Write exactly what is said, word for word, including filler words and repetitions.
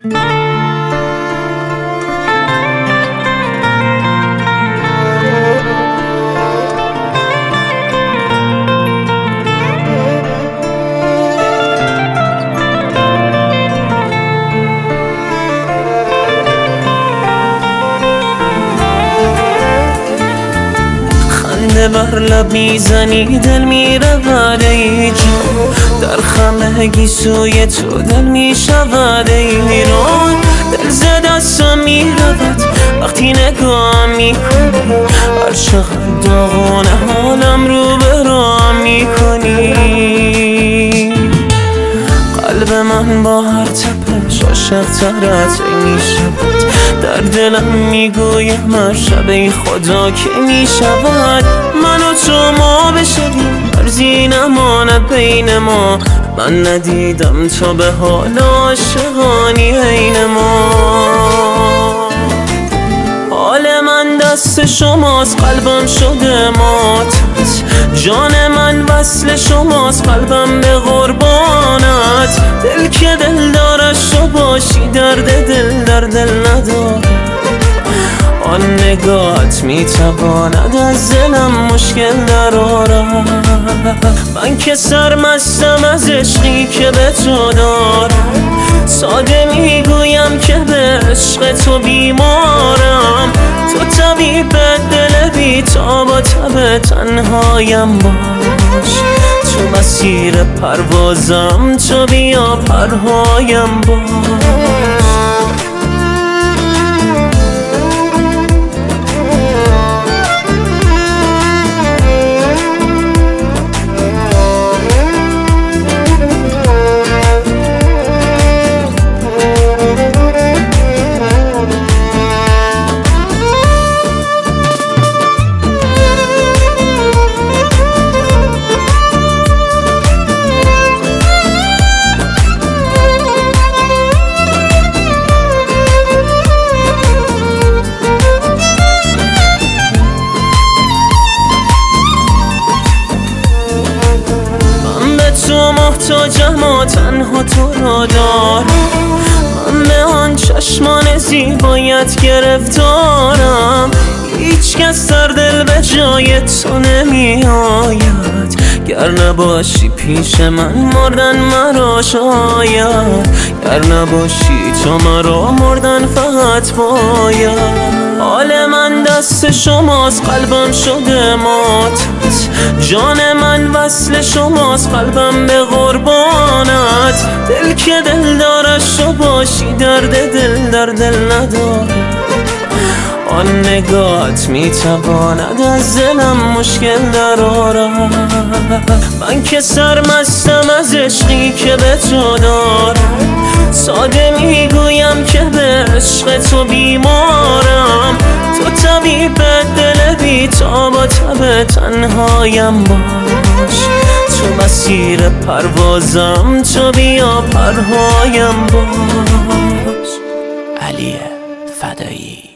بر لب میزنی دل میرود ای جان، در خمگی سوی تو دل میشود ایران. دل ز دستم میرود وقتی نگاه میکنی، هر چقدر داغونه حالم رو برام میکنی. قلب من با هر تپش عاشق ترت میشود، در دلم میگویم هر شب ای خدا که میشود. من و تو ما بشویم مرزی نماند بین ما، من ندیدم تا به حال عاشقانی عین ما. حال من دست شماست قلبم شده ماتت، جان من وصل شماست قلبم به قربانت. دل که دل دارش تو باشی درد دل در دل ندارد، آن نگاهت میتواند از دلم مشکل در آرد. من که سرمستم از عشقی که به تو دارم، ساده میگویم که به عشق تو بیمارم. تو طبیب دل بی تاب و تب تنهایم باش، تو مسیر پروازم تو بیا پرهایم باش. تو محتاجم و تنها تو را دارم، من به آن چشمان زیبایت گرفتارم. هیچ کس در دل به جای تو نمی آید، گر نباشی پیش من مردن مرا شاید، گر نباشی تو مرا مردن فقط باید. حال من دست شماست قلبم شده ماتت، جان من وصل شماست قلبم به قربانت. دل که دل دارش تو باشی درد دل در دل ندارد، آن نگاهت میتواند از دلم مشکل در آرد. من که سرمستم از عشقی که به تو دارم، ساده میگویم که به عشق تو بیمارم. تو طبیب دل بی تاب و تب تنهایم باش، تو مسیر پروازم تو بیا پرهایم باش. علی فدایی.